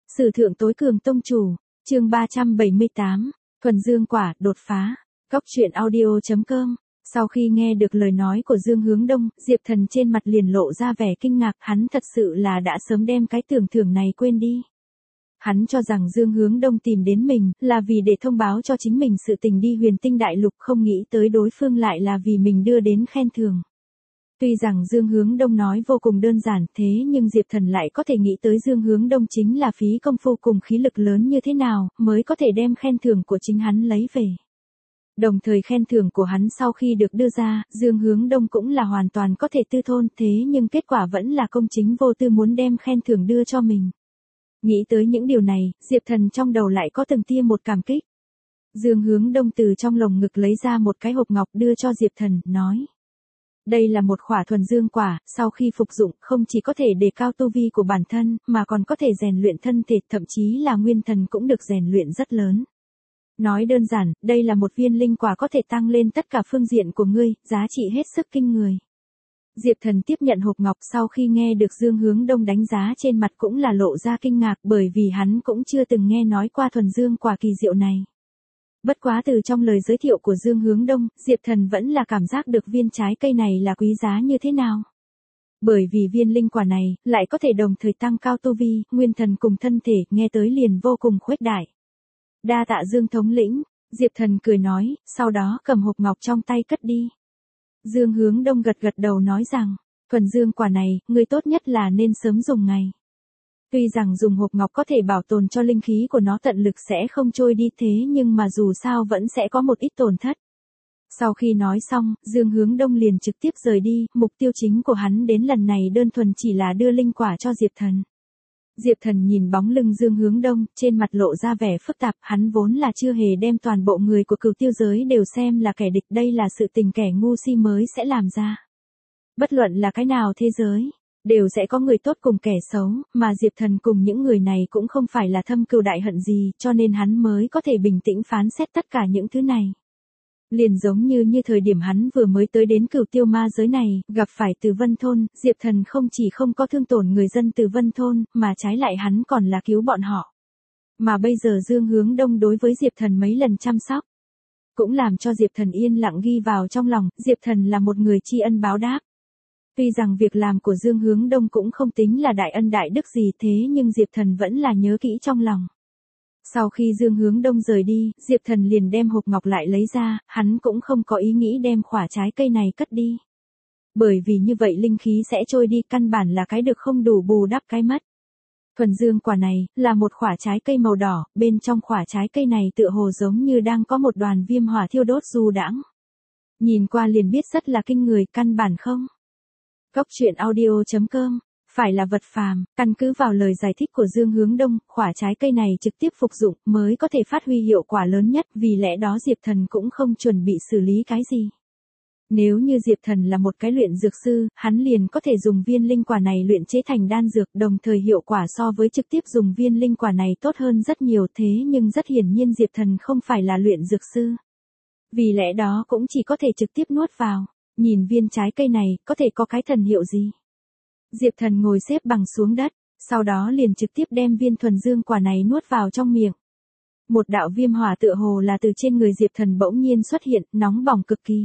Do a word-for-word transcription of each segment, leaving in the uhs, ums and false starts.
Sử thượng tối cường tông chủ, chương ba trăm bảy mươi tám, thuần dương quả, đột phá. Góc truyện audio chấm com. Sau khi nghe được lời nói của Dương Hướng Đông, Diệp Thần trên mặt liền lộ ra vẻ kinh ngạc, hắn thật sự là đã sớm đem cái tưởng thưởng này quên đi. Hắn cho rằng Dương Hướng Đông tìm đến mình, là vì để thông báo cho chính mình sự tình đi Huyền Tinh Đại Lục, không nghĩ tới đối phương lại là vì mình đưa đến khen thưởng. Tuy rằng Dương Hướng Đông nói vô cùng đơn giản, thế nhưng Diệp Thần lại có thể nghĩ tới Dương Hướng Đông chính là phí công phu cùng khí lực lớn như thế nào, mới có thể đem khen thưởng của chính hắn lấy về. Đồng thời khen thưởng của hắn sau khi được đưa ra, Dương Hướng Đông cũng là hoàn toàn có thể tư thôn, thế nhưng kết quả vẫn là công chính vô tư muốn đem khen thưởng đưa cho mình. Nghĩ tới những điều này, Diệp Thần trong đầu lại có từng tia một cảm kích. Dương Hướng Đông từ trong lồng ngực lấy ra một cái hộp ngọc đưa cho Diệp Thần, nói. Đây là một khỏa thuần dương quả, sau khi phục dụng không chỉ có thể đề cao tu vi của bản thân, mà còn có thể rèn luyện thân thể, thậm chí là nguyên thần cũng được rèn luyện rất lớn. Nói đơn giản, đây là một viên linh quả có thể tăng lên tất cả phương diện của ngươi, giá trị hết sức kinh người. Diệp Thần tiếp nhận hộp ngọc sau khi nghe được Dương Hướng Đông đánh giá trên mặt cũng là lộ ra kinh ngạc, bởi vì hắn cũng chưa từng nghe nói qua thuần dương quả kỳ diệu này. Bất quá từ trong lời giới thiệu của Dương Hướng Đông, Diệp Thần vẫn là cảm giác được viên trái cây này là quý giá như thế nào. Bởi vì viên linh quả này, lại có thể đồng thời tăng cao tu vi, nguyên thần cùng thân thể, nghe tới liền vô cùng khuếch đại. Đa tạ Dương thống lĩnh, Diệp Thần cười nói, sau đó cầm hộp ngọc trong tay cất đi. Dương Hướng Đông gật gật đầu nói rằng, thuần dương quả này, ngươi tốt nhất là nên sớm dùng ngày. Tuy rằng dùng hộp ngọc có thể bảo tồn cho linh khí của nó tận lực sẽ không trôi đi, thế nhưng mà dù sao vẫn sẽ có một ít tổn thất. Sau khi nói xong, Dương Hướng Đông liền trực tiếp rời đi, mục tiêu chính của hắn đến lần này đơn thuần chỉ là đưa linh quả cho Diệp Thần. Diệp Thần nhìn bóng lưng Dương Hướng Đông, trên mặt lộ ra vẻ phức tạp, hắn vốn là chưa hề đem toàn bộ người của Cửu Tiêu giới đều xem là kẻ địch, đây là sự tình kẻ ngu si mới sẽ làm ra. Bất luận là cái nào thế giới, đều sẽ có người tốt cùng kẻ xấu, mà Diệp Thần cùng những người này cũng không phải là thâm cừu đại hận gì, cho nên hắn mới có thể bình tĩnh phán xét tất cả những thứ này. Liền giống như như thời điểm hắn vừa mới tới đến Cửu Tiêu ma giới này, gặp phải Từ Vân Thôn, Diệp Thần không chỉ không có thương tổn người dân Từ Vân Thôn, mà trái lại hắn còn là cứu bọn họ. Mà bây giờ Dương Hướng Đông đối với Diệp Thần mấy lần chăm sóc, cũng làm cho Diệp Thần yên lặng ghi vào trong lòng, Diệp Thần là một người tri ân báo đáp. Tuy rằng việc làm của Dương Hướng Đông cũng không tính là đại ân đại đức gì, thế nhưng Diệp Thần vẫn là nhớ kỹ trong lòng. Sau khi Dương Hướng Đông rời đi, Diệp Thần liền đem hộp ngọc lại lấy ra, hắn cũng không có ý nghĩ đem quả trái cây này cất đi. Bởi vì như vậy linh khí sẽ trôi đi, căn bản là cái được không đủ bù đắp cái mất. Thuần dương quả này, là một quả trái cây màu đỏ, bên trong quả trái cây này tựa hồ giống như đang có một đoàn viêm hỏa thiêu đốt du đãng. Nhìn qua liền biết rất là kinh người, căn bản không. Góc truyện audio chấm com. Phải là vật phàm, căn cứ vào lời giải thích của Dương Hướng Đông, quả trái cây này trực tiếp phục dụng mới có thể phát huy hiệu quả lớn nhất, vì lẽ đó Diệp Thần cũng không chuẩn bị xử lý cái gì. Nếu như Diệp Thần là một cái luyện dược sư, hắn liền có thể dùng viên linh quả này luyện chế thành đan dược, đồng thời hiệu quả so với trực tiếp dùng viên linh quả này tốt hơn rất nhiều, thế nhưng rất hiển nhiên Diệp Thần không phải là luyện dược sư. Vì lẽ đó cũng chỉ có thể trực tiếp nuốt vào, nhìn viên trái cây này, có thể có cái thần hiệu gì. Diệp Thần ngồi xếp bằng xuống đất, sau đó liền trực tiếp đem viên thuần dương quả này nuốt vào trong miệng. Một đạo viêm hỏa tựa hồ là từ trên người Diệp Thần bỗng nhiên xuất hiện, nóng bỏng cực kỳ.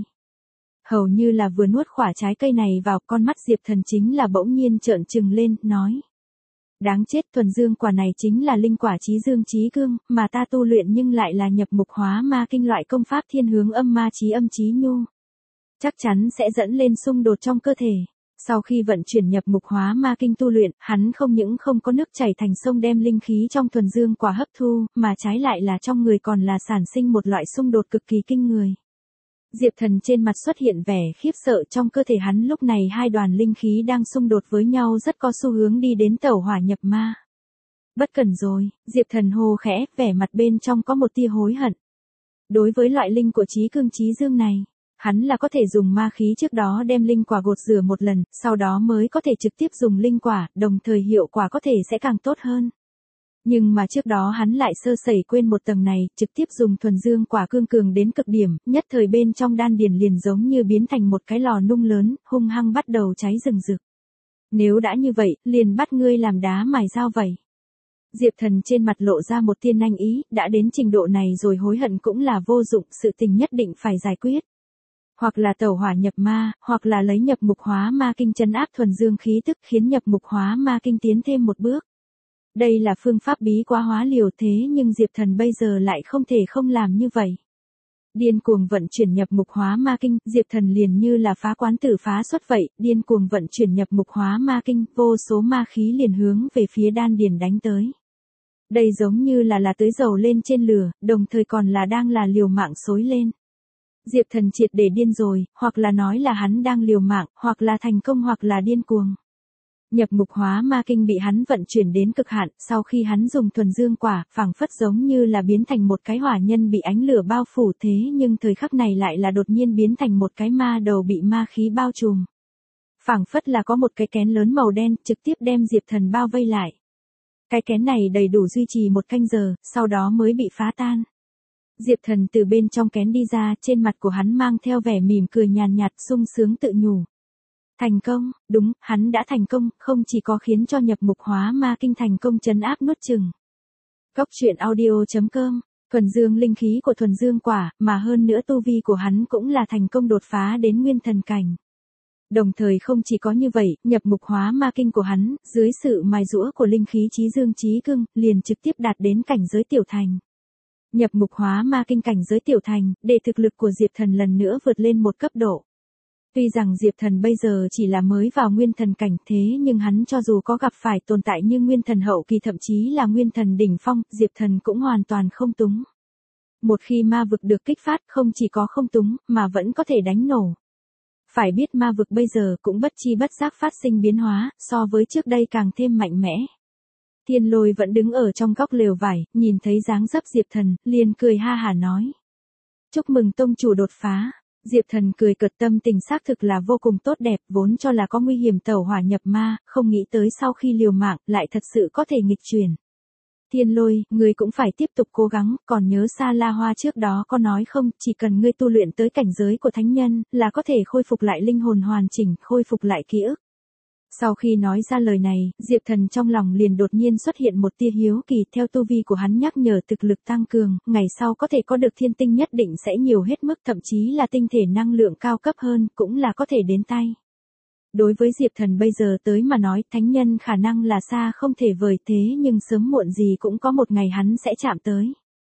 Hầu như là vừa nuốt quả trái cây này vào, con mắt Diệp Thần chính là bỗng nhiên trợn trừng lên, nói. Đáng chết, thuần dương quả này chính là linh quả trí dương trí cương, mà ta tu luyện nhưng lại là nhập mục hóa ma kinh loại công pháp thiên hướng âm ma trí âm trí nhu. Chắc chắn sẽ dẫn lên xung đột trong cơ thể. Sau khi vận chuyển nhập mục hóa ma kinh tu luyện, hắn không những không có nước chảy thành sông đem linh khí trong thuần dương quả hấp thu, mà trái lại là trong người còn là sản sinh một loại xung đột cực kỳ kinh người. Diệp Thần trên mặt xuất hiện vẻ khiếp sợ, trong cơ thể hắn lúc này hai đoàn linh khí đang xung đột với nhau rất có xu hướng đi đến tẩu hỏa nhập ma. Bất cẩn rồi, Diệp Thần hô khẽ, vẻ mặt bên trong có một tia hối hận. Đối với loại linh của trí cương trí dương này, hắn là có thể dùng ma khí trước đó đem linh quả gột rửa một lần, sau đó mới có thể trực tiếp dùng linh quả, đồng thời hiệu quả có thể sẽ càng tốt hơn. Nhưng mà trước đó hắn lại sơ sẩy quên một tầng này, trực tiếp dùng thuần dương quả cương cường đến cực điểm, nhất thời bên trong đan điền liền giống như biến thành một cái lò nung lớn, hung hăng bắt đầu cháy rừng rực. Nếu đã như vậy, liền bắt ngươi làm đá mài dao vậy. Diệp Thần trên mặt lộ ra một tia nanh ý, đã đến trình độ này rồi hối hận cũng là vô dụng, sự tình nhất định phải giải quyết. Hoặc là tẩu hỏa nhập ma, hoặc là lấy nhập mục hóa ma kinh trấn áp thuần dương khí tức khiến nhập mục hóa ma kinh tiến thêm một bước. Đây là phương pháp bí quá hóa liều thế nhưng Diệp Thần bây giờ lại không thể không làm như vậy. Điên cuồng vận chuyển nhập mục hóa ma kinh, Diệp Thần liền như là phá quán tử phá xuất vậy, điên cuồng vận chuyển nhập mục hóa ma kinh, vô số ma khí liền hướng về phía đan điền đánh tới. Đây giống như là là tưới dầu lên trên lửa, đồng thời còn là đang là liều mạng xối lên. Diệp Thần triệt để điên rồi, hoặc là nói là hắn đang liều mạng, hoặc là thành công hoặc là điên cuồng. Nhập mục hóa ma kinh bị hắn vận chuyển đến cực hạn, sau khi hắn dùng thuần dương quả, phảng phất giống như là biến thành một cái hỏa nhân bị ánh lửa bao phủ thế nhưng thời khắc này lại là đột nhiên biến thành một cái ma đầu bị ma khí bao trùm. Phảng phất là có một cái kén lớn màu đen trực tiếp đem Diệp Thần bao vây lại. Cái kén này đầy đủ duy trì một canh giờ, sau đó mới bị phá tan. Diệp Thần từ bên trong kén đi ra, trên mặt của hắn mang theo vẻ mỉm cười nhàn nhạt, sung sướng tự nhủ. Thành công, đúng, hắn đã thành công, không chỉ có khiến cho nhập mục hóa ma kinh thành công trấn áp nuốt chửng. Góc truyện audio chấm com, thuần dương linh khí của thuần dương quả, mà hơn nữa tu vi của hắn cũng là thành công đột phá đến nguyên thần cảnh. Đồng thời không chỉ có như vậy, nhập mục hóa ma kinh của hắn, dưới sự mài giũa của linh khí chí dương chí cương, liền trực tiếp đạt đến cảnh giới tiểu thành. Nhập mục hóa ma kinh cảnh giới tiểu thành, để thực lực của Diệp Thần lần nữa vượt lên một cấp độ. Tuy rằng Diệp Thần bây giờ chỉ là mới vào nguyên thần cảnh thế nhưng hắn cho dù có gặp phải tồn tại như nguyên thần hậu kỳ thậm chí là nguyên thần đỉnh phong, Diệp Thần cũng hoàn toàn không túng. Một khi ma vực được kích phát không chỉ có không túng mà vẫn có thể đánh nổ. Phải biết ma vực bây giờ cũng bất chi bất giác phát sinh biến hóa, so với trước đây càng thêm mạnh mẽ. Thiên Lôi vẫn đứng ở trong góc lều vải, nhìn thấy dáng dấp Diệp Thần, liền cười ha hả nói. Chúc mừng tông chủ đột phá. Diệp Thần cười cợt, tâm tình xác thực là vô cùng tốt đẹp, vốn cho là có nguy hiểm tẩu hỏa nhập ma, không nghĩ tới sau khi liều mạng, lại thật sự có thể nghịch chuyển. Thiên Lôi, ngươi cũng phải tiếp tục cố gắng, còn nhớ Sa La Hoa trước đó có nói không, chỉ cần ngươi tu luyện tới cảnh giới của thánh nhân, là có thể khôi phục lại linh hồn hoàn chỉnh, khôi phục lại ký ức. Sau khi nói ra lời này, Diệp Thần trong lòng liền đột nhiên xuất hiện một tia hiếu kỳ, theo tu vi của hắn nhắc nhở thực lực tăng cường, ngày sau có thể có được thiên tinh nhất định sẽ nhiều hết mức, thậm chí là tinh thể năng lượng cao cấp hơn, cũng là có thể đến tay. Đối với Diệp Thần bây giờ tới mà nói, thánh nhân khả năng là xa không thể vời thế nhưng sớm muộn gì cũng có một ngày hắn sẽ chạm tới.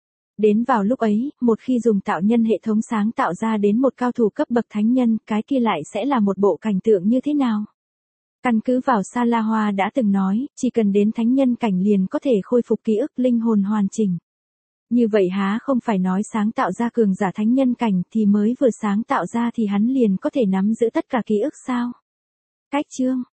Đến vào lúc ấy, một khi dùng tạo nhân hệ thống sáng tạo ra đến một cao thủ cấp bậc thánh nhân, cái kia lại sẽ là một bộ cảnh tượng như thế nào? Căn cứ vào Sa La Hoa đã từng nói, chỉ cần đến thánh nhân cảnh liền có thể khôi phục ký ức linh hồn hoàn chỉnh. Như vậy há không phải nói sáng tạo ra cường giả thánh nhân cảnh thì mới vừa sáng tạo ra thì hắn liền có thể nắm giữ tất cả ký ức sao? Cách chương,